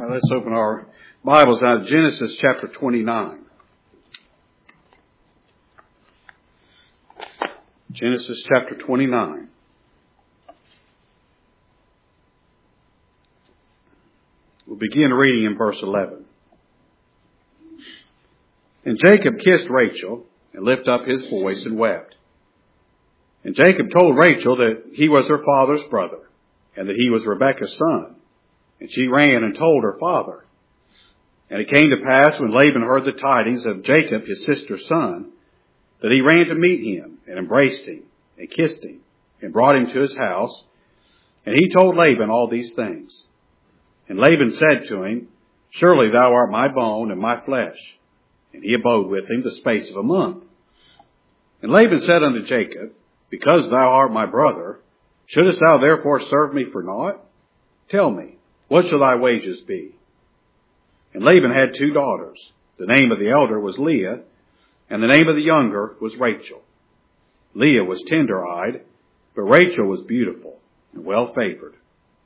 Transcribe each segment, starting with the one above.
Let's open our Bibles out of Genesis chapter 29. Genesis chapter 29. We'll begin reading in verse 11. And Jacob kissed Rachel and lifted up his voice and wept. And Jacob told Rachel that he was her father's brother and that he was Rebekah's son. And she ran and told her father. And it came to pass when Laban heard the tidings of Jacob, his sister's son, that he ran to meet him and embraced him and kissed him and brought him to his house. And he told Laban all these things. And Laban said to him, Surely thou art my bone and my flesh. And he abode with him the space of a month. And Laban said unto Jacob, Because thou art my brother, shouldest thou therefore serve me for naught? Tell me, what shall thy wages be? And Laban had 2 daughters. The name of the elder was Leah, and the name of the younger was Rachel. Leah was tender-eyed, but Rachel was beautiful and well-favored.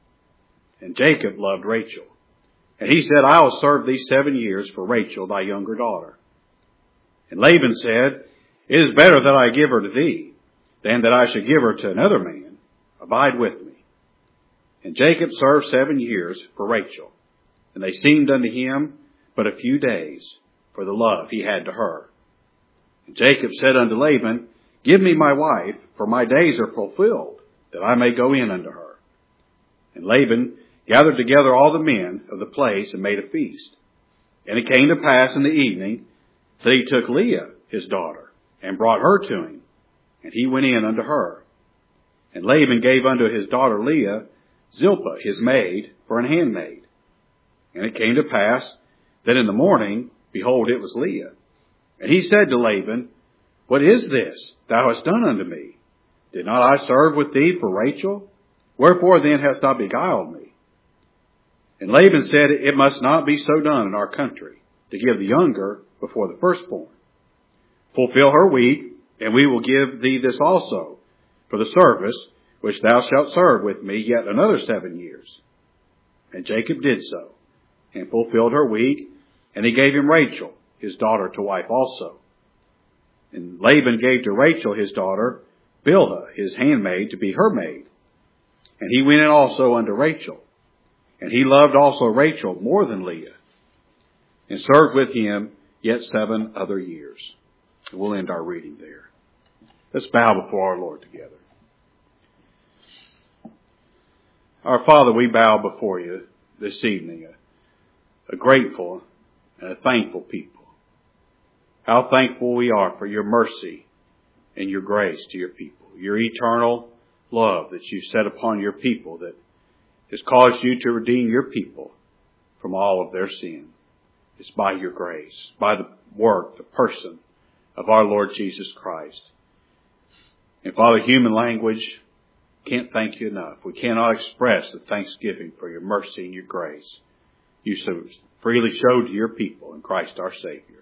And Jacob loved Rachel. And he said, I will serve thee 7 years for Rachel, thy younger daughter. And Laban said, It is better that I give her to thee, than that I should give her to another man. Abide with me. And Jacob served 7 years for Rachel. And they seemed unto him but a few days, for the love he had to her. And Jacob said unto Laban, Give me my wife, for my days are fulfilled, that I may go in unto her. And Laban gathered together all the men of the place and made a feast. And it came to pass in the evening that he took Leah, his daughter, and brought her to him. And he went in unto her. And Laban gave unto his daughter Leah Zilpah, his maid, for an handmaid. And it came to pass that in the morning, behold, it was Leah. And he said to Laban, What is this thou hast done unto me? Did not I serve with thee for Rachel? Wherefore then hast thou beguiled me? And Laban said, It must not be so done in our country, to give the younger before the firstborn. Fulfill her week, and we will give thee this also, for the service which thou shalt serve with me yet another 7 years. And Jacob did so, and fulfilled her week, and he gave him Rachel, his daughter, to wife also. And Laban gave to Rachel, his daughter, Bilhah, his handmaid, to be her maid. And he went in also unto Rachel. And he loved also Rachel more than Leah, and served with him yet 7 other years. And we'll end our reading there. Let's bow before our Lord together. Our Father, we bow before you this evening, a grateful and a thankful people. How thankful we are for your mercy and your grace to your people, your eternal love that you set upon your people that has caused you to redeem your people from all of their sin. It's by your grace, by the work, the person of our Lord Jesus Christ. And Father, human language can't thank you enough. We cannot express the thanksgiving for your mercy and your grace you so freely showed to your people in Christ our Savior.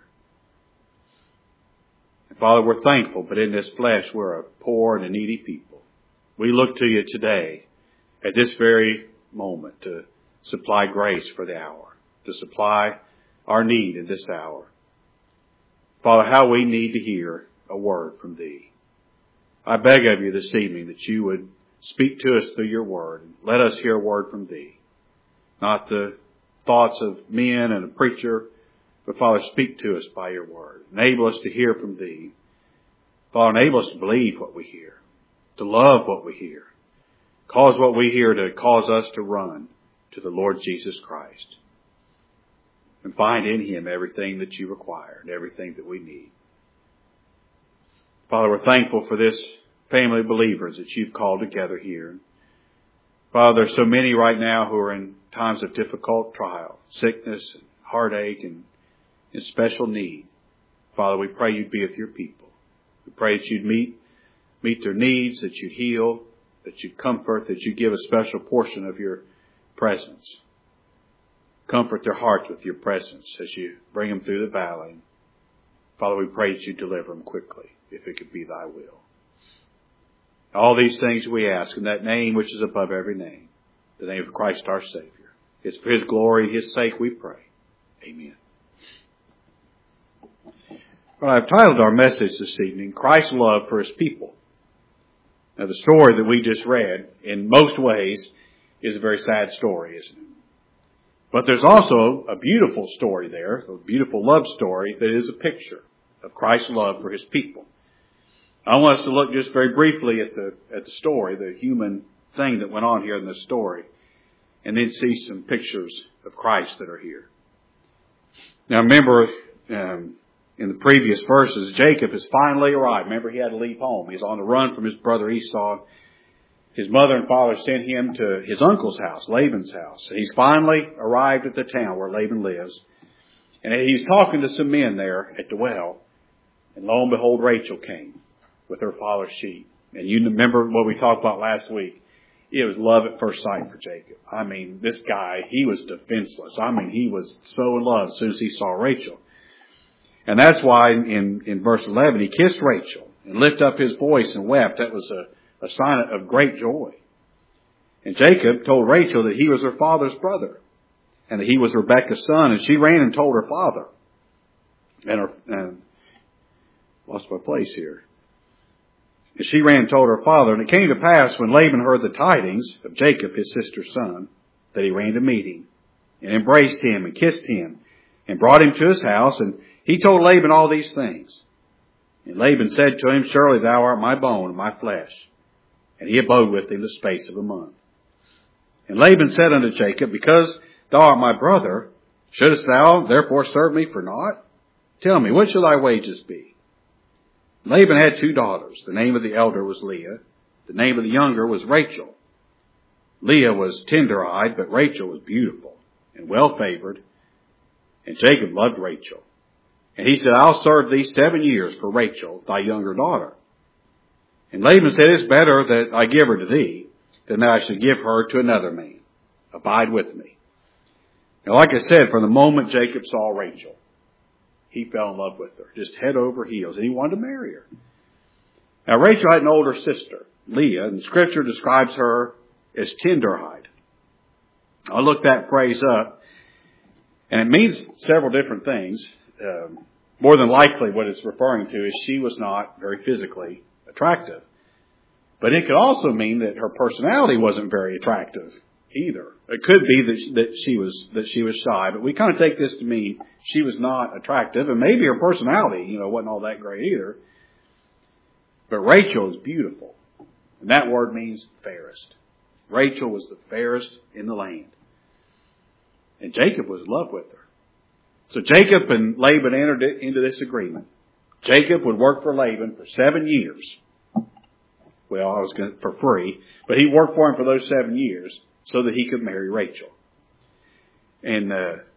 And Father, we're thankful, but in this flesh we're a poor and a needy people. We look to you today at this very moment to supply grace for the hour, to supply our need in this hour. Father, how we need to hear a word from thee. I beg of you this evening that you would speak to us through your word. And let us hear a word from thee. Not the thoughts of men and a preacher, but Father, speak to us by your word. Enable us to hear from thee. Father, enable us to believe what we hear, to love what we hear. Cause what we hear to cause us to run to the Lord Jesus Christ and find in him everything that you require and everything that we need. Father, we're thankful for this family of believers that you've called together here. Father, there's so many right now who are in times of difficult trial, sickness, and heartache, and in special need. Father, we pray you'd be with your people. We pray that you'd meet their needs, that you'd heal, that you'd comfort, that you'd give a special portion of your presence. Comfort their hearts with your presence as you bring them through the valley. Father, we pray that you deliver them quickly, if it could be thy will. All these things we ask in that name which is above every name, the name of Christ our Savior. It's for His glory, His sake we pray. Amen. Well, I've titled our message this evening, Christ's Love for His People. Now, the story that we just read, in most ways, is a very sad story, isn't it? But there's also a beautiful story there, a beautiful love story that is a picture of Christ's love for His people. I want us to look just very briefly at the story, the human thing that went on here in this story, and then see some pictures of Christ that are here. Now remember, in the previous verses, Jacob has finally arrived. Remember, he had to leave home. He's on the run from his brother Esau. His mother and father sent him to his uncle's house, Laban's house. And he's finally arrived at the town where Laban lives. And he's talking to some men there at the well. And lo and behold, Rachel came with her father's sheep. And you remember what we talked about last week. It was love at first sight for Jacob. I mean, this guy, he was defenseless. I mean, he was so in love as soon as he saw Rachel. And that's why in verse 11, he kissed Rachel and lifted up his voice and wept. That was a sign of great joy. And Jacob told Rachel that he was her father's brother and that he was Rebekah's son. And she ran and told her father. And lost my place here. And she ran and told her father. And it came to pass when Laban heard the tidings of Jacob, his sister's son, that he ran to meet him and embraced him and kissed him and brought him to his house. And he told Laban all these things. And Laban said to him, surely thou art my bone and my flesh. And he abode with him the space of a month. And Laban said unto Jacob, because thou art my brother, shouldest thou therefore serve me for naught? Tell me, what shall thy wages be? Laban had 2 daughters. The name of the elder was Leah. The name of the younger was Rachel. Leah was tender-eyed, but Rachel was beautiful and well-favored. And Jacob loved Rachel. And he said, I'll serve thee 7 years for Rachel, thy younger daughter. And Laban said, it's better that I give her to thee than that I should give her to another man. Abide with me. Now, like I said, from the moment Jacob saw Rachel, he fell in love with her, just head over heels, and he wanted to marry her. Now, Rachel had an older sister, Leah, and Scripture describes her as tender-eyed. I looked that phrase up, and it means several different things. More than likely, what it's referring to is she was not very physically attractive. But it could also mean that her personality wasn't very attractive either. It could be that she was shy, but we kind of take this to mean she was not attractive, and maybe her personality, wasn't all that great either. But Rachel is beautiful, and that word means fairest. Rachel was the fairest in the land, and Jacob was in love with her. So Jacob and Laban entered into this agreement. Jacob would work for Laban for 7 years. Well, for free, but he worked for him for those 7 years so that he could marry Rachel. And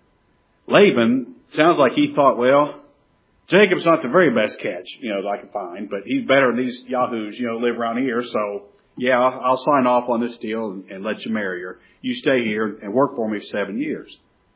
Laban, sounds like he thought, well, Jacob's not the very best catch, that I can find, but he's better than these yahoos, live around here. So, yeah, I'll sign off on this deal and let you marry her. You stay here and work for me for 7 years.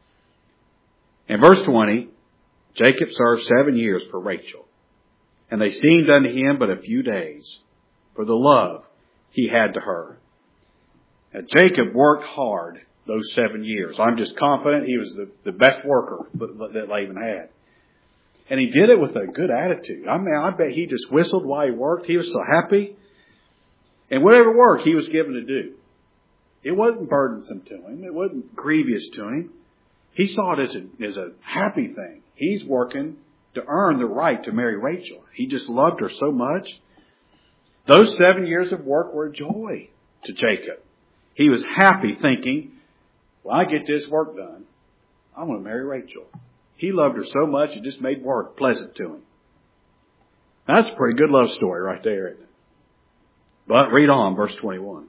In verse 20, Jacob served 7 years for Rachel, and they seemed unto him but a few days, for the love he had to her. Now, Jacob worked hard those 7 years. I'm just confident he was the best worker that Laban had. And he did it with a good attitude. I mean, I bet he just whistled while he worked. He was so happy. And whatever work he was given to do, it wasn't burdensome to him. It wasn't grievous to him. He saw it as a happy thing. He's working to earn the right to marry Rachel. He just loved her so much. Those 7 years of work were a joy to Jacob. He was happy thinking, when I get this work done, I'm going to marry Rachel. He loved her so much, it just made work pleasant to him. That's a pretty good love story right there, isn't it? But read on, verse 21.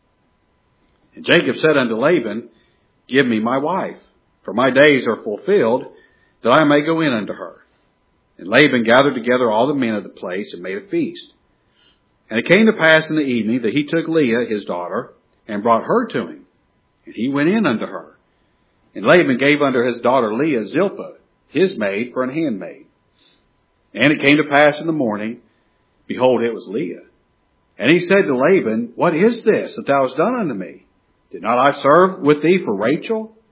And Jacob said unto Laban, give me my wife, for my days are fulfilled, that I may go in unto her. And Laban gathered together all the men of the place and made a feast. And it came to pass in the evening that he took Leah, his daughter, and brought her to him. And he went in unto her. And Laban gave unto his daughter Leah Zilpah, his maid, for an handmaid. And it came to pass in the morning, behold, it was Leah. And he said to Laban, what is this that thou hast done unto me? Did not I serve with thee for Rachel?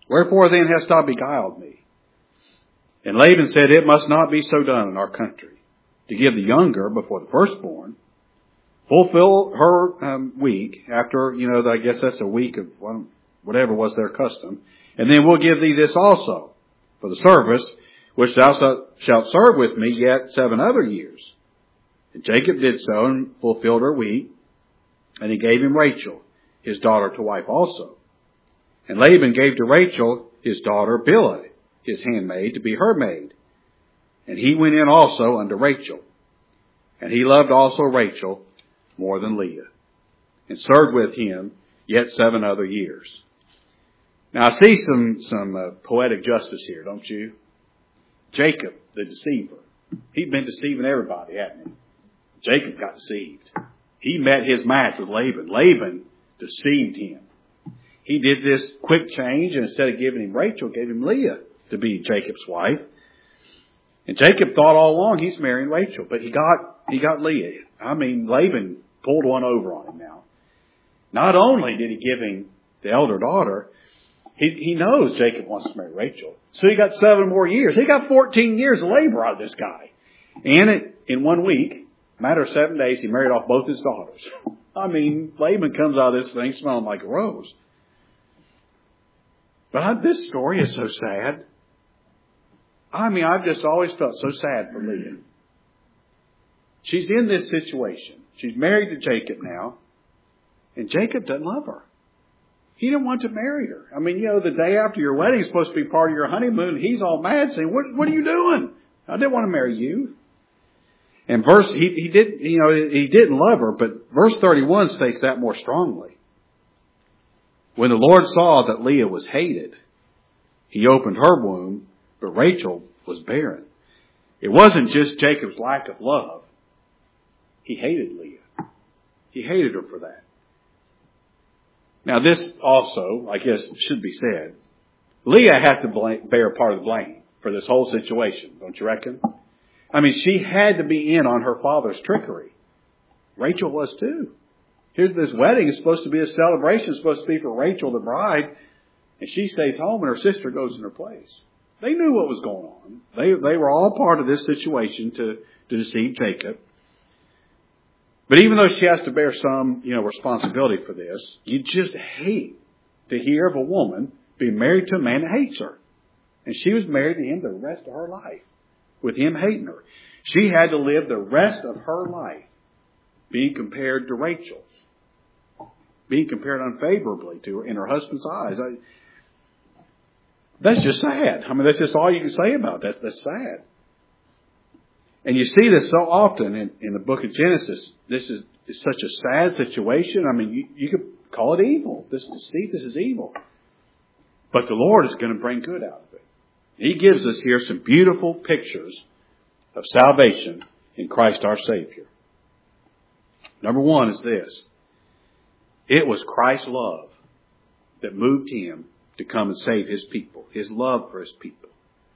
Wherefore then hast thou beguiled me? And Laban said, It must not be so done in our country, to give the younger before the firstborn. Fulfill her week after, I guess that's a week of whatever was their custom. And then we'll give thee this also for the service, which thou shalt serve with me yet 7 other years. And Jacob did so and fulfilled her week. And he gave him Rachel, his daughter, to wife also. And Laban gave to Rachel his daughter Bilhah, his handmaid, to be her maid. And he went in also unto Rachel. And he loved also Rachel more than Leah, and served with him yet 7 other years. Now I see some poetic justice here, don't you? Jacob, the deceiver. He'd been deceiving everybody, hadn't he? Jacob got deceived. He met his match with Laban. Laban deceived him. He did this quick change, and instead of giving him Rachel, gave him Leah to be Jacob's wife. And Jacob thought all along he's marrying Rachel, but he got Leah. I mean, Laban pulled one over on him now. Not only did he give him the elder daughter, he knows Jacob wants to marry Rachel. So he got 7 more years. He got 14 years of labor out of this guy. And in 1 week, matter of 7 days, he married off both his daughters. I mean, Laban comes out of this thing smelling like a rose. But this story is so sad. I mean, I've just always felt so sad for Leah. She's in this situation. She's married to Jacob now. And Jacob doesn't love her. He didn't want to marry her. I mean, the day after your wedding is supposed to be part of your honeymoon. He's all mad saying, what are you doing? I didn't want to marry you. And he didn't love her, but verse 31 states that more strongly. When the Lord saw that Leah was hated, he opened her womb, but Rachel was barren. It wasn't just Jacob's lack of love. He hated Leah. He hated her for that. Now this also, I guess, should be said. Leah has to bear part of the blame for this whole situation, don't you reckon? I mean, she had to be in on her father's trickery. Rachel was too. Here's this wedding. It's supposed to be a celebration. It's supposed to be for Rachel, the bride. And she stays home and her sister goes in her place. They knew what was going on. They were all part of this situation to deceive Jacob. But even though she has to bear some, responsibility for this, you just hate to hear of a woman being married to a man that hates her. And she was married to him the rest of her life, with him hating her. She had to live the rest of her life being compared to Rachel, being compared unfavorably to her in her husband's eyes. That's just sad. I mean, that's just all you can say about that. That's sad. And you see this so often in the book of Genesis. This is such a sad situation. I mean, you could call it evil. This deceit, this is evil. But the Lord is going to bring good out of it. He gives us here some beautiful pictures of salvation in Christ our Savior. Number 1 is this. It was Christ's love that moved him to come and save his people. His love for his people.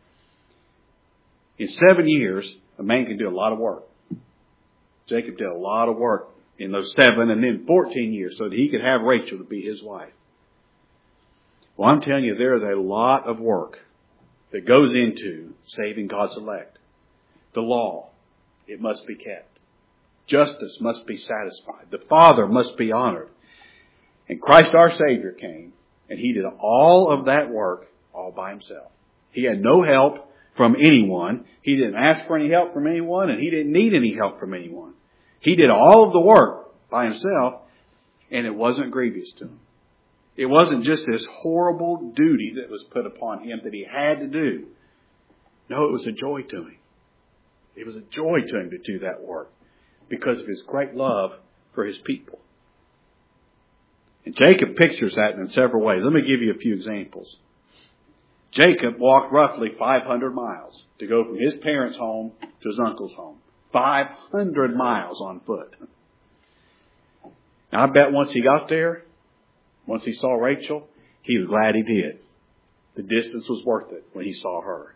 In 7 years, a man can do a lot of work. Jacob did a lot of work in those 7 and then 14 years so that he could have Rachel to be his wife. Well, I'm telling you, there is a lot of work that goes into saving God's elect. The law, it must be kept. Justice must be satisfied. The Father must be honored. And Christ our Savior came, and he did all of that work all by himself. He had no help from anyone. He didn't ask for any help from anyone, and he didn't need any help from anyone. He did all of the work by himself, and it wasn't grievous to him. It wasn't just this horrible duty that was put upon him that he had to do. No, it was a joy to him. It was a joy to him to do that work because of his great love for his people. And Jacob pictures that in several ways. Let me give you a few examples. Jacob walked roughly 500 miles to go from his parents' home to his uncle's home. 500 miles on foot. Now, I bet once he got there, once he saw Rachel, he was glad he did. The distance was worth it when he saw her.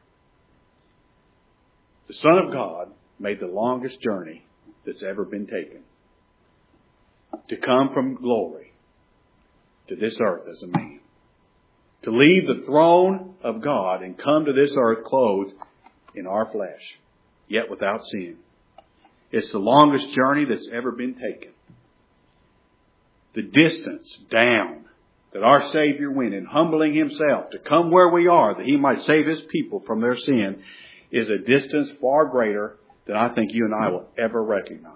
The Son of God made the longest journey that's ever been taken to come from glory to this earth as a man, to leave the throne of God and come to this earth clothed in our flesh, yet without sin. It's the longest journey that's ever been taken. The distance down that our Savior went in humbling Himself to come where we are that He might save His people from their sin is a distance far greater than I think you and I will ever recognize.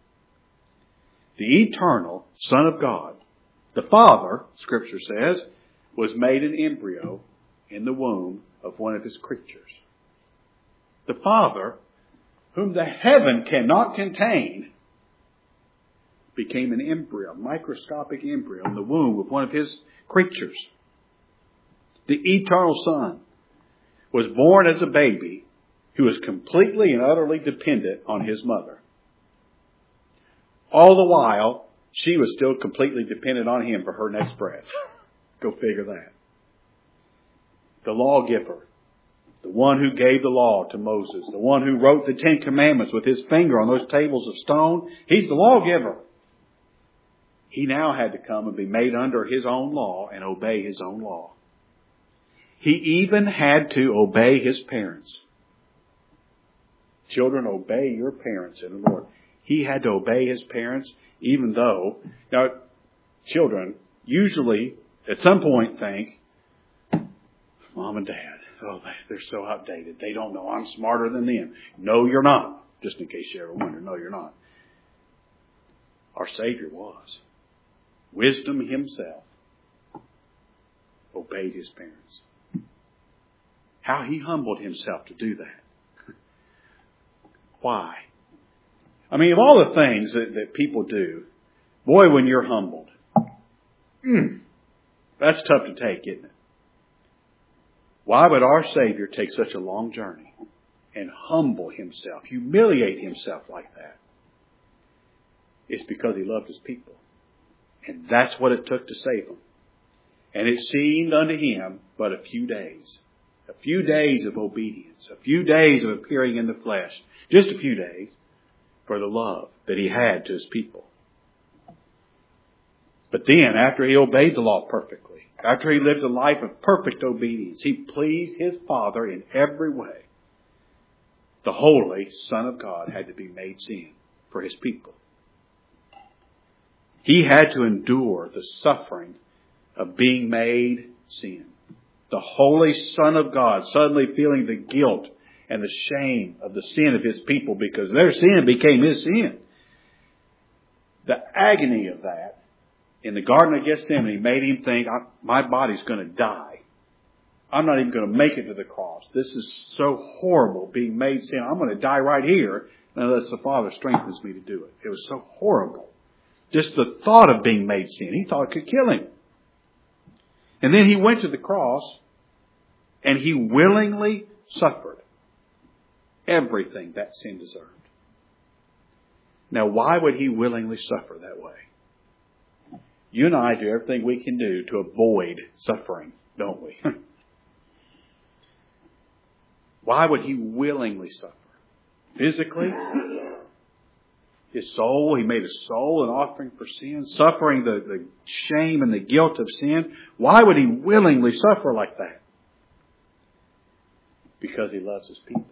The eternal Son of God, the Father, Scripture says, was made an embryo in the womb of one of His creatures. The Father, whom the heaven cannot contain, became an embryo, microscopic embryo in the womb of one of His creatures. The eternal Son was born as a baby who was completely and utterly dependent on His mother. All the while, she was still completely dependent on Him for her next breath. Go figure that. The lawgiver, the one who gave the law to Moses, the one who wrote the Ten Commandments with his finger on those tables of stone, He's the lawgiver. He now had to come and be made under His own law and obey His own law. He even had to obey His parents. Children, obey your parents in the Lord. He had to obey His parents even though, now, children usually at some point think, Mom and Dad, they're so outdated. They don't know. I'm smarter than them. No, you're not. Just in case you ever wonder, no, you're not. Our Savior was. Wisdom Himself obeyed His parents. How He humbled Himself to do that. Why? I mean, of all the things that people do, boy, when you're humbled, that's tough to take, isn't it? Why would our Savior take such a long journey and humble Himself, humiliate Himself like that? It's because He loved His people. And that's what it took to save them. And it seemed unto Him but a few days. A few days of obedience. A few days of appearing in the flesh. Just a few days for the love that He had to His people. But then, after He obeyed the law perfectly, after He lived a life of perfect obedience, He pleased His Father in every way. The holy Son of God had to be made sin for His people. He had to endure the suffering of being made sin. The holy Son of God suddenly feeling the guilt and the shame of the sin of His people because their sin became His sin. The agony of that in the Garden of Gethsemane made Him think, my body's going to die. I'm not even going to make it to the cross. This is so horrible, being made sin. I'm going to die right here unless the Father strengthens me to do it. It was so horrible. Just the thought of being made sin. He thought it could kill Him. And then He went to the cross and He willingly suffered everything that sin deserved. Now, why would He willingly suffer that way? You and I do everything we can do to avoid suffering, don't we? Why would He willingly suffer? Physically? His soul, He made His soul an offering for sin, suffering the shame and the guilt of sin. Why would He willingly suffer like that? Because He loves His people.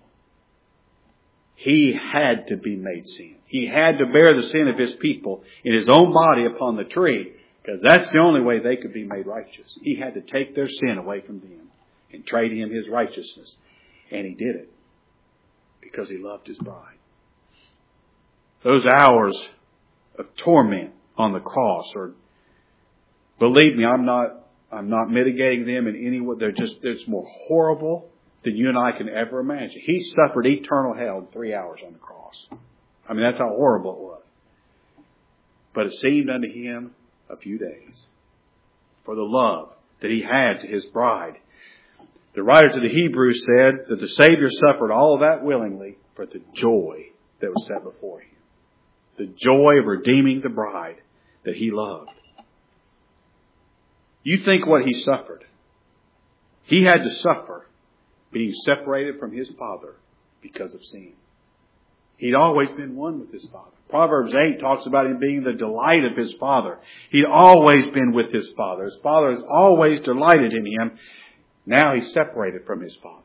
He had to be made sin. He had to bear the sin of His people in His own body upon the tree, because that's the only way they could be made righteous. He had to take their sin away from them and trade Him His righteousness. And He did it because He loved His bride. Those hours of torment on the cross are, believe me, I'm not mitigating them in any way. It's more horrible than you and I can ever imagine. He suffered eternal hell in 3 hours on the cross. I mean, that's how horrible it was. But it seemed unto Him a few days for the love that He had to His bride. The writer to the Hebrews said that the Savior suffered all of that willingly for the joy that was set before Him. The joy of redeeming the bride that He loved. You think what He suffered. He had to suffer being separated from His Father because of sin. He'd always been one with his Father. Proverbs 8 talks about him being the delight of his Father. He'd always been with his Father. His Father has always delighted in him. Now he's separated from his Father.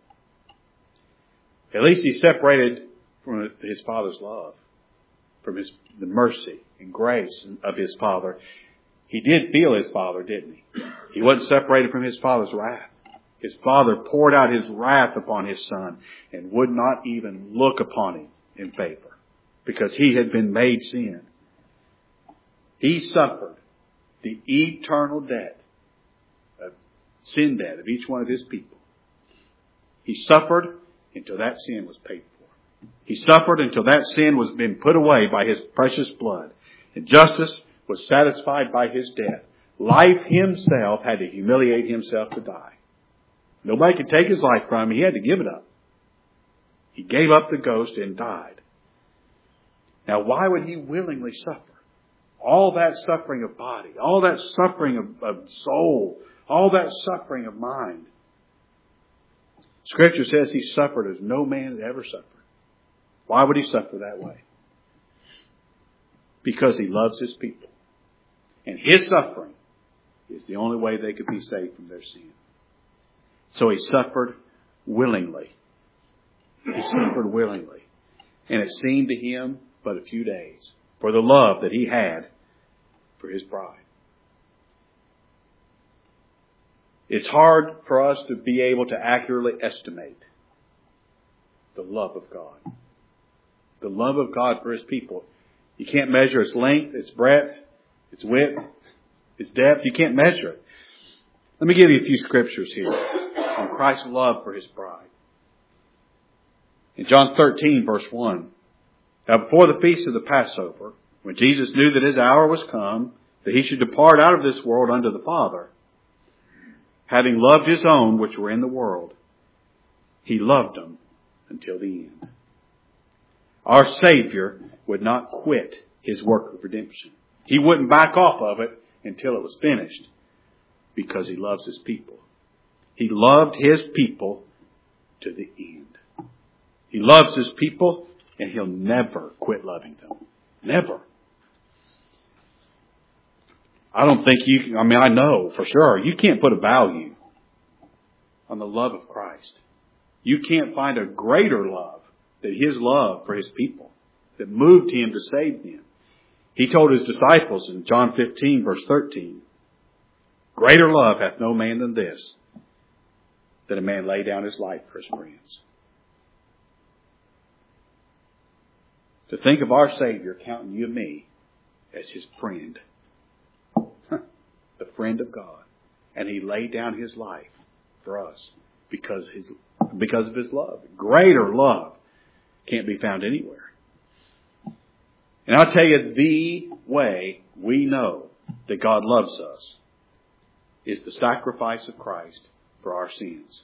At least he's separated from his Father's love, from the mercy and grace of his Father. He did feel his Father, didn't he? He wasn't separated from his Father's wrath. His Father poured out his wrath upon his Son and would not even look upon him in favor because he had been made sin. He suffered the eternal debt, sin debt of each one of his people. He suffered until that sin was paid for. He suffered until that sin was been put away by his precious blood. And justice was satisfied by his death. Life himself had to humiliate himself to die. Nobody could take his life from him. He had to give it up. He gave up the ghost and died. Now, why would he willingly suffer? All that suffering of body, all that suffering of soul, all that suffering of mind. Scripture says he suffered as no man had ever suffered. Why would he suffer that way? Because he loves his people. And his suffering is the only way they could be saved from their sin. So he suffered willingly. He suffered willingly. And it seemed to him but a few days for the love that he had for his bride. It's hard for us to be able to accurately estimate the love of God. The love of God for his people. You can't measure its length, its breadth, its width, its depth. You can't measure it. Let me give you a few scriptures here on Christ's love for his bride. In John 13, verse 1, now before the feast of the Passover, when Jesus knew that his hour was come, that he should depart out of this world unto the Father, having loved his own which were in the world, he loved them until the end. Our Savior would not quit his work of redemption. He wouldn't back off of it until it was finished because he loves his people. He loved his people to the end. He loves his people and he'll never quit loving them. Never. I don't think I know for sure, you can't put a value on the love of Christ. You can't find a greater love than his love for his people that moved him to save them. He told his disciples in John 15 verse 13, greater love hath no man than this, that a man lay down his life for his friends. To think of our Savior counting you and me as his friend. The friend of God. And he laid down his life for us because of his love. Greater love can't be found anywhere. And I'll tell you, the way we know that God loves us is the sacrifice of Christ for our sins.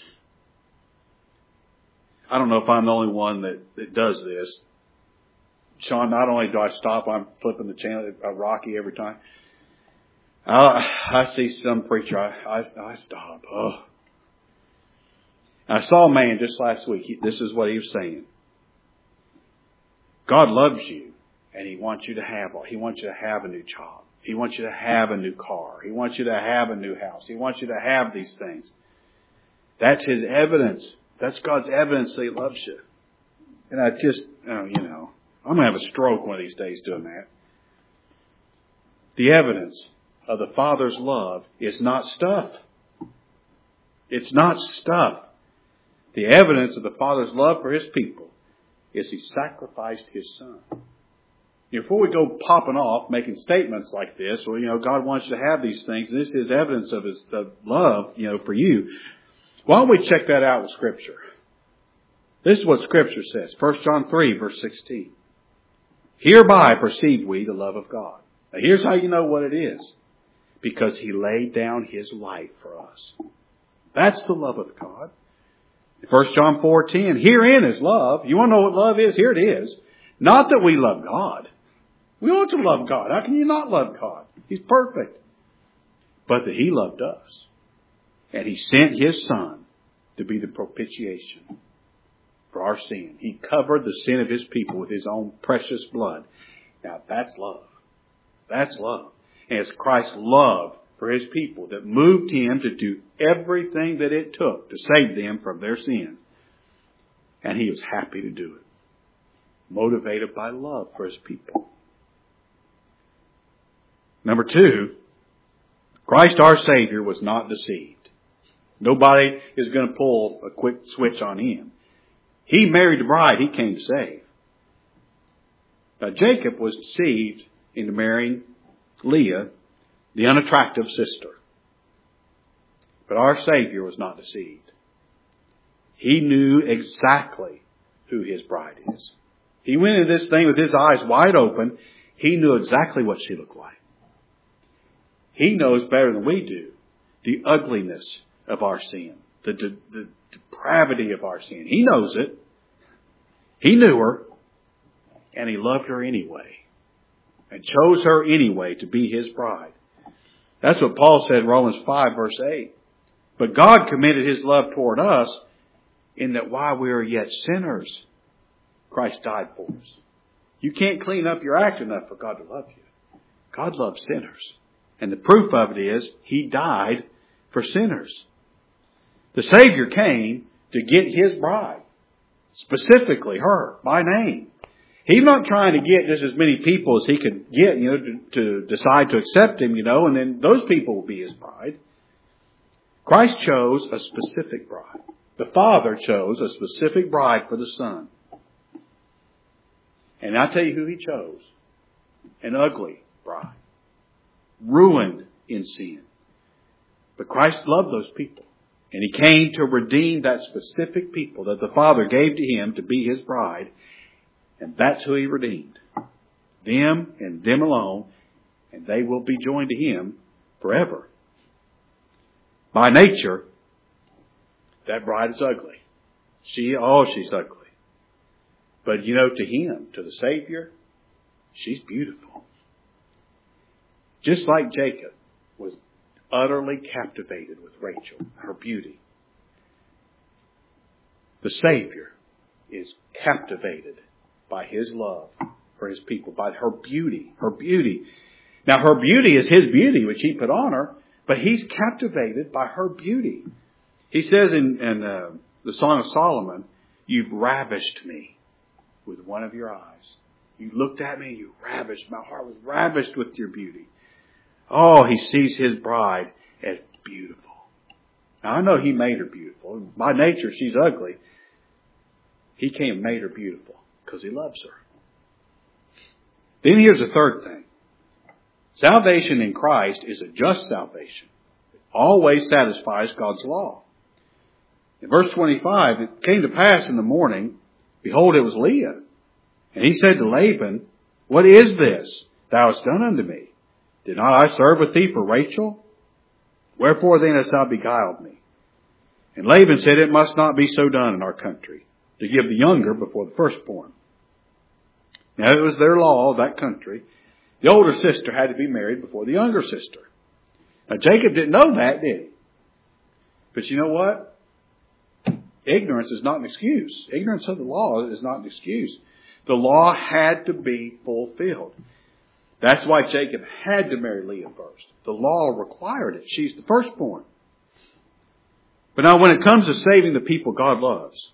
I don't know if I'm the only one that does this. Sean, not only do I stop, I'm flipping the channel, Rocky every time. I see some preacher, I stop. Oh. I saw a man just last week. This is what he was saying. God loves you and he wants you to have a new job. He wants you to have a new car. He wants you to have a new house. He wants you to have these things. That's his evidence. That's God's evidence that he loves you. And I just, I'm going to have a stroke one of these days doing that. The evidence of the Father's love is not stuff. It's not stuff. The evidence of the Father's love for his people is he sacrificed his Son. Before we go popping off, making statements like this, God wants you to have these things. This is evidence of his love, for you. Why don't we check that out with Scripture? This is what Scripture says. 1 John 3, verse 16. Hereby perceive we the love of God. Now here's how you know what it is. Because he laid down his life for us. That's the love of God. 1 John 4:10. Herein is love. You want to know what love is? Here it is. Not that we love God. We ought to love God. How can you not love God? He's perfect. But that he loved us. And he sent his Son to be the propitiation. for our sin. He covered the sin of His people with His own precious blood. Now that's love. That's love. And it's Christ's love for His people that moved Him to do everything that it took to save them from their sins. And He was happy to do it. Motivated by love for His people. Number 2, Christ our Savior was not deceived. Nobody is going to pull a quick switch on Him. He married the bride He came to save. Now Jacob was deceived into marrying Leah, the unattractive sister. But our Savior was not deceived. He knew exactly who His bride is. He went into this thing with his eyes wide open. He knew exactly what she looked like. He knows better than we do the ugliness of our sin, the depravity of our sin. He knows it. He knew her, and He loved her anyway, and chose her anyway to be His bride. That's what Paul said in Romans 5, verse 8. But God commended His love toward us in that while we were yet sinners, Christ died for us. You can't clean up your act enough for God to love you. God loves sinners. And the proof of it is He died for sinners. The Savior came to get His bride. Specifically her, by name. He's not trying to get just as many people as He could get, to decide to accept Him, and then those people will be His bride. Christ chose a specific bride. The Father chose a specific bride for the Son. And I'll tell you who He chose. An ugly bride. Ruined in sin. But Christ loved those people. And He came to redeem that specific people that the Father gave to Him to be His bride. And that's who He redeemed. Them and them alone. And they will be joined to Him forever. By nature, that bride is ugly. She's ugly. But to Him, to the Savior, she's beautiful. Just like Jacob was utterly captivated with Rachel, her beauty. The Savior is captivated by His love for His people, by her beauty. Her beauty. Now her beauty is His beauty, which He put on her, but He's captivated by her beauty. He says in the Song of Solomon, "You've ravished me with one of your eyes. You looked at me, you ravished. My heart was ravished with your beauty." Oh, He sees His bride as beautiful. Now, I know He made her beautiful. By nature, she's ugly. He came and made her beautiful because He loves her. Then here's the third thing. Salvation in Christ is a just salvation. It always satisfies God's law. In verse 25, it came to pass in the morning, behold, it was Leah. And he said to Laban, "What is this thou hast done unto me? Did not I serve with thee for Rachel? Wherefore then hast thou beguiled me?" And Laban said, "It must not be so done in our country, to give the younger before the firstborn." Now it was their law of that country. The older sister had to be married before the younger sister. Now Jacob didn't know that, did he? But you know what? Ignorance is not an excuse. Ignorance of the law is not an excuse. The law had to be fulfilled. That's why Jacob had to marry Leah first. The law required it. She's the firstborn. But now when it comes to saving the people God loves,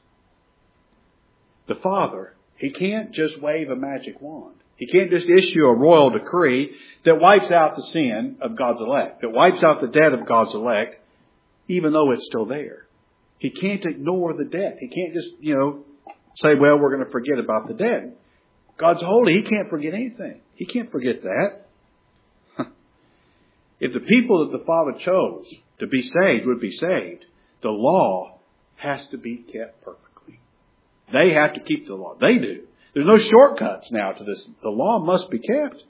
the Father, He can't just wave a magic wand. He can't just issue a royal decree that wipes out the sin of God's elect, that wipes out the debt of God's elect, even though it's still there. He can't ignore the debt. He can't just, say, well, we're going to forget about the debt. God's holy. He can't forget anything. He can't forget that. If the people that the Father chose to be saved would be saved, the law has to be kept perfectly. They have to keep the law. They do. There's no shortcuts now to this. The law must be kept.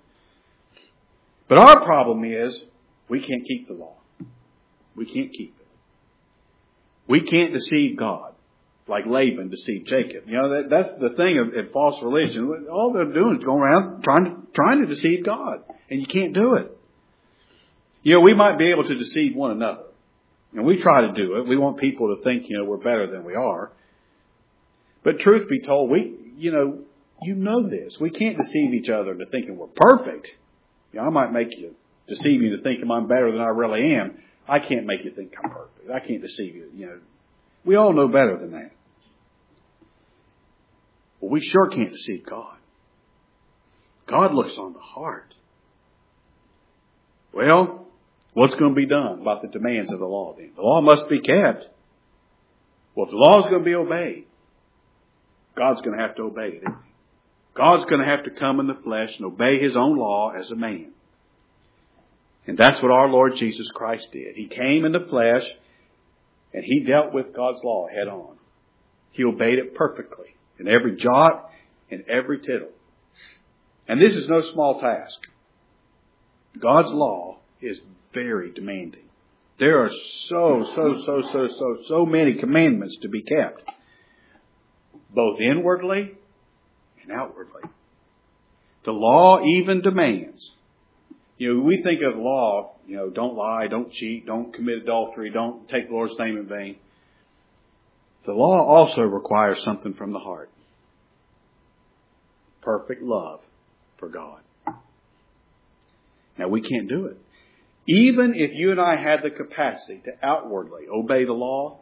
But our problem is we can't keep the law. We can't keep it. We can't deceive God like Laban deceived Jacob. That's the thing of false religion. All they're doing is going around trying to deceive God. And you can't do it. We might be able to deceive one another. And we try to do it. We want people to think, we're better than we are. But truth be told, you know this. We can't deceive each other into thinking we're perfect. I might deceive you into thinking I'm better than I really am. I can't make you think I'm perfect. I can't deceive you. We all know better than that. But we sure can't deceive God. God looks on the heart. Well, what's going to be done about the demands of the law then? The law must be kept. Well, if the law is going to be obeyed, God's going to have to obey it. God's going to have to come in the flesh and obey His own law as a man. And that's what our Lord Jesus Christ did. He came in the flesh and He dealt with God's law head on. He obeyed it perfectly in every jot and every tittle. And this is no small task. God's law is very demanding. There are so many commandments to be kept, both inwardly and outwardly. The law even demands. We think of law, don't lie, don't cheat, don't commit adultery, don't take the Lord's name in vain. The law also requires something from the heart. Perfect love for God. Now, we can't do it. Even if you and I had the capacity to outwardly obey the law,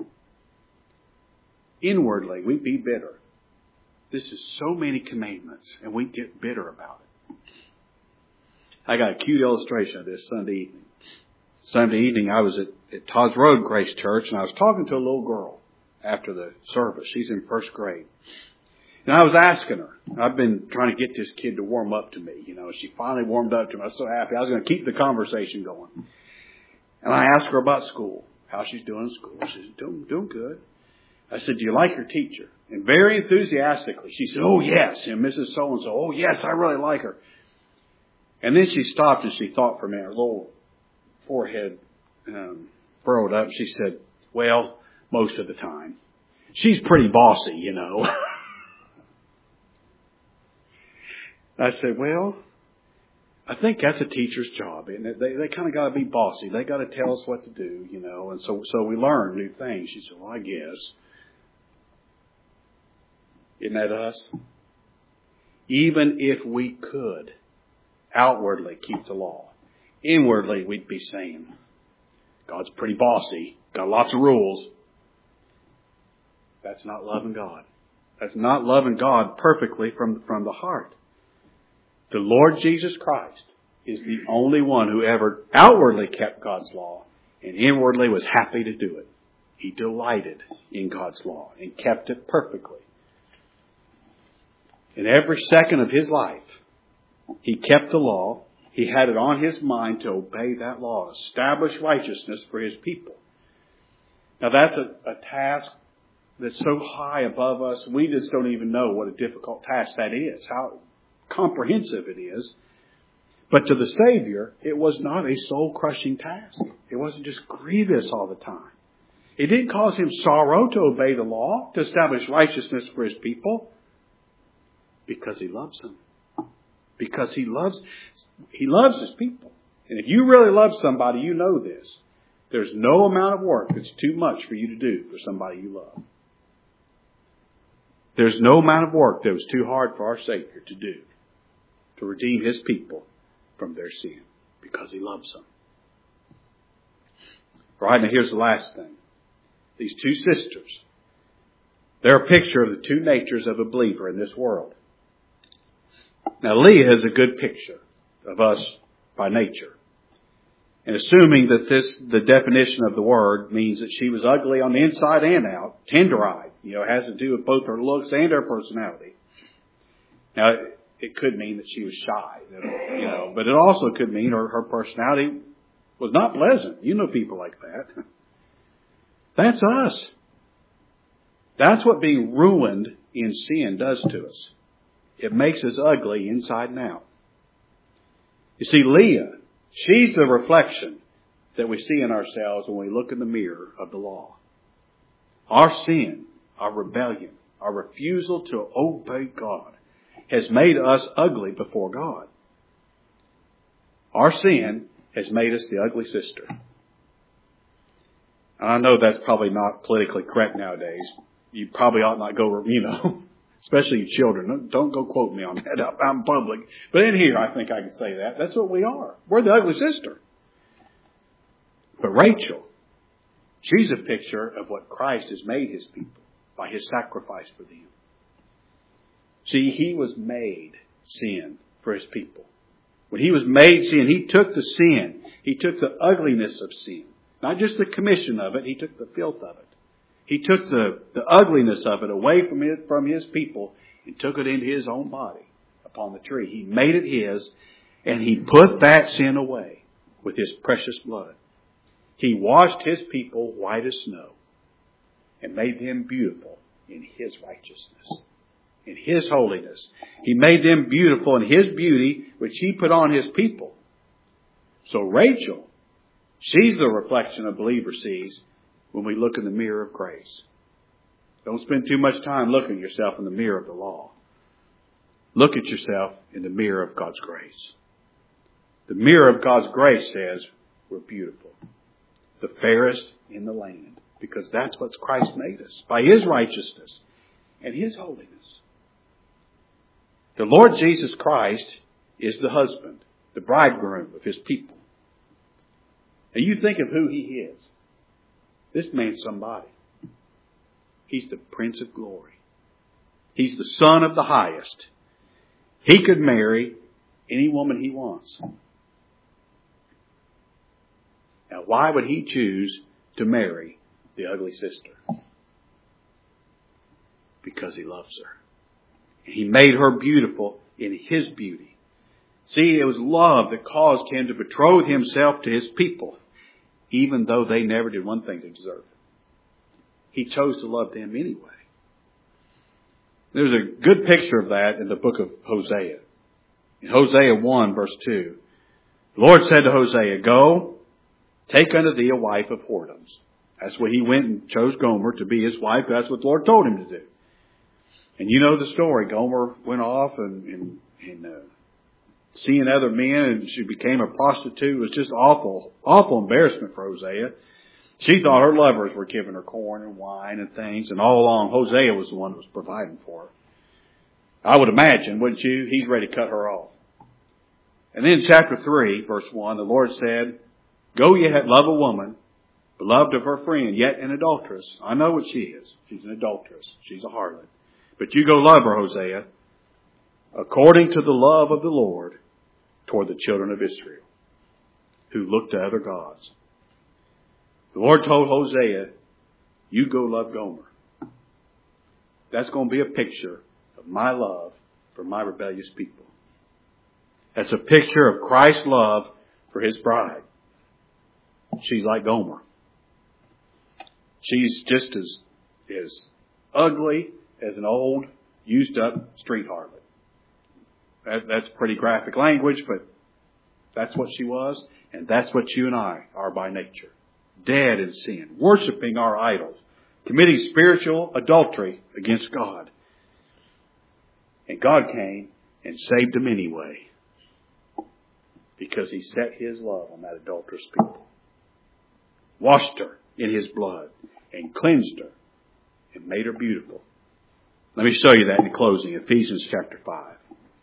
inwardly we'd be bitter. This is so many commandments, and we get bitter about it. I got a cute illustration of this Sunday evening. Sunday evening, I was at Todd's Road Grace Church, and I was talking to a little girl after the service. She's in first grade. And I was asking her. I've been trying to get this kid to warm up to me. She finally warmed up to me. I was so happy. I was going to keep the conversation going. And I asked her about school, how she's doing in school. She's doing good. I said, do you like your teacher? And very enthusiastically, she said, oh, yes. And Mrs. So-and-so, oh, yes, I really like her. And then she stopped and she thought for a minute, her little forehead furrowed up. She said, well, most of the time. She's pretty bossy, I said, well, I think that's a teacher's job, isn't it? They kind of got to be bossy. They got to tell us what to do, and so we learn new things. She said, well, I guess. Isn't that us? Even if we could outwardly keep the law, inwardly we'd be saying, God's pretty bossy, got lots of rules. That's not loving God. That's not loving God perfectly from the heart. The Lord Jesus Christ is the only one who ever outwardly kept God's law and inwardly was happy to do it. He delighted in God's law and kept it perfectly. In every second of His life, He kept the law. He had it on His mind to obey that law, establish righteousness for His people. Now that's a task that's so high above us, we just don't even know what a difficult task that is, how comprehensive it is. But to the Savior, it was not a soul-crushing task. It wasn't just grievous all the time. It didn't cause Him sorrow to obey the law, to establish righteousness for His people, because He loves them. Because He loves His people. And if you really love somebody, you know this. There's no amount of work that's too much for you to do for somebody you love. There's no amount of work that was too hard for our Savior to do to redeem His people from their sin, because He loves them. Right, now here's the last thing. These two sisters, they're a picture of the two natures of a believer in this world. Now Leah is a good picture of us by nature. And assuming that the definition of the word means that she was ugly on the inside and out, tender-eyed, has to do with both her looks and her personality. Now, it could mean that she was shy, but it also could mean her personality was not pleasant. You know people like that. That's us. That's what being ruined in sin does to us. It makes us ugly inside and out. You see, Leah, she's the reflection that we see in ourselves when we look in the mirror of the law. Our sin, our rebellion, our refusal to obey God has made us ugly before God. Our sin has made us the ugly sister. I know that's probably not politically correct nowadays, you probably ought not go, especially you children. Don't go quote me on that out in public. But in here, I think I can say that. That's what we are. We're the ugly sister. But Rachel, she's a picture of what Christ has made his people by his sacrifice for them. See, he was made sin for his people. When he was made sin, he took the sin. He took the ugliness of sin. Not just the commission of it, he took the filth of it. He took the ugliness of it away from his people and took it into his own body upon the tree. He made it his, and he put that sin away with his precious blood. He washed his people white as snow and made them beautiful in his righteousness, in his holiness. He made them beautiful in his beauty, which he put on his people. So Rachel, she's the reflection a believer sees when we look in the mirror of grace. Don't spend too much time looking at yourself in the mirror of the law. Look at yourself in the mirror of God's grace. The mirror of God's grace says we're beautiful. The fairest in the land. Because that's what Christ made us. By his righteousness and his holiness. The Lord Jesus Christ is the husband, the bridegroom of his people. And you think of who he is. This man's somebody. He's the Prince of Glory. He's the Son of the Highest. He could marry any woman he wants. Now, why would he choose to marry the ugly sister? Because he loves her. And he made her beautiful in his beauty. See, it was love that caused him to betroth himself to his people, even though they never did one thing to deserve it. He chose to love them anyway. There's a good picture of that in the book of Hosea. In Hosea 1, verse 2, the Lord said to Hosea, "Go, take unto thee a wife of whoredoms." That's why he went and chose Gomer to be his wife. That's what the Lord told him to do. And you know the story. Gomer went off and seeing other men, and she became a prostitute. It was just awful embarrassment for Hosea. She thought her lovers were giving her corn and wine and things, and all along Hosea was the one who was providing for her. I would imagine, wouldn't you? He's ready to cut her off. And then chapter 3, verse 1, the Lord said, "Go yet, love a woman, beloved of her friend, yet an adulteress." I know what she is. She's an adulteress. She's a harlot. But you go love her, Hosea, according to the love of the Lord toward the children of Israel, who look to other gods. The Lord told Hosea, you go love Gomer. That's going to be a picture of my love for my rebellious people. That's a picture of Christ's love for his bride. She's like Gomer. She's just as ugly as an old, used up street harlot. That's pretty graphic language, but that's what she was, and that's what you and I are by nature. Dead in sin, worshiping our idols, committing spiritual adultery against God. And God came and saved them anyway, because he set his love on that adulterous people. Washed her in his blood and cleansed her and made her beautiful. Let me show you that in closing. Ephesians chapter 5.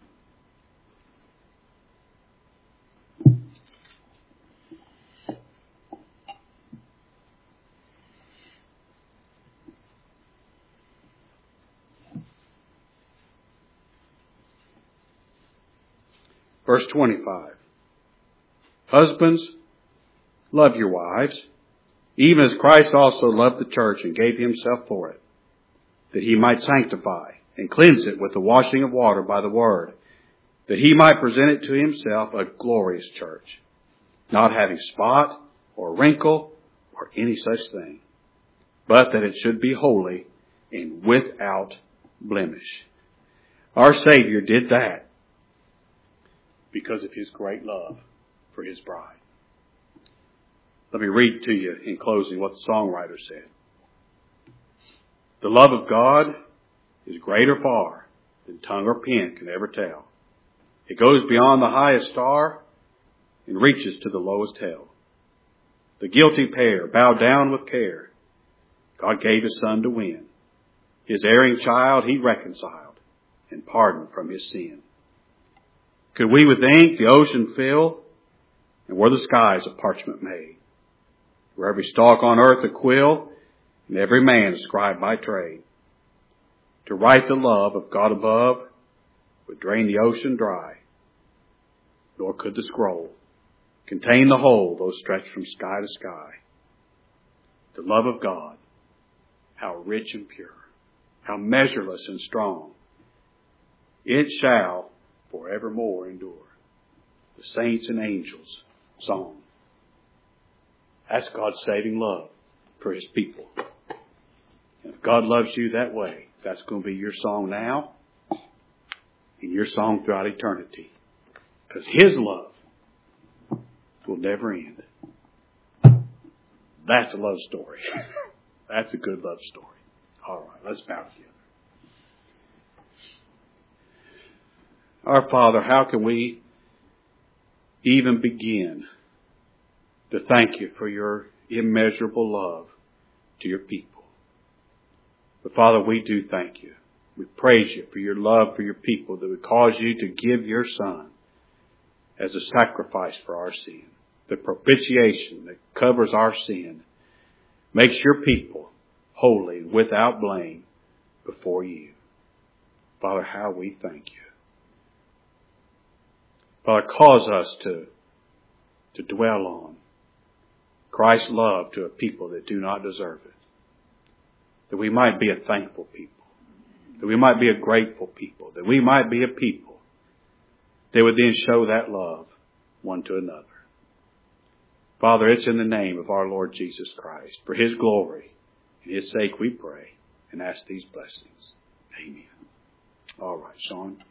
Verse 25. Husbands, love your wives, even as Christ also loved the church and gave himself for it, that he might sanctify and cleanse it with the washing of water by the word, that he might present it to himself a glorious church, not having spot or wrinkle or any such thing, but that it should be holy and without blemish. Our Savior did that because of his great love for his bride. Let me read to you in closing what the songwriter said. The love of God is greater far than tongue or pen can ever tell. It goes beyond the highest star and reaches to the lowest hell. The guilty pair bowed down with care. God gave his son to win. His erring child He reconciled and pardoned from his sin. Could we with ink the ocean fill, and were the skies of parchment made? Were every stalk on earth a quill, and every man a scribe by trade? To write the love of God above would drain the ocean dry, nor could the scroll contain the whole, though stretched from sky to sky. The love of God, how rich and pure, how measureless and strong, it shall forevermore endure. The saints and angels' song. That's God's saving love for His people. And if God loves you that way, that's going to be your song now and your song throughout eternity. Because His love will never end. That's a love story. That's a good love story. All right, let's bow together. Our Father, how can we even begin to thank You for Your immeasurable love to Your people? But Father, we do thank You. We praise You for Your love for Your people that would cause You to give Your Son as a sacrifice for our sin. The propitiation that covers our sin makes Your people holy and without blame before You. Father, how we thank You. Father, cause us to dwell on Christ's love to a people that do not deserve it. That we might be a thankful people. That we might be a grateful people. That we might be a people that would then show that love one to another. Father, it's in the name of our Lord Jesus Christ. For His glory and His sake we pray and ask these blessings. Amen. All right, Sean.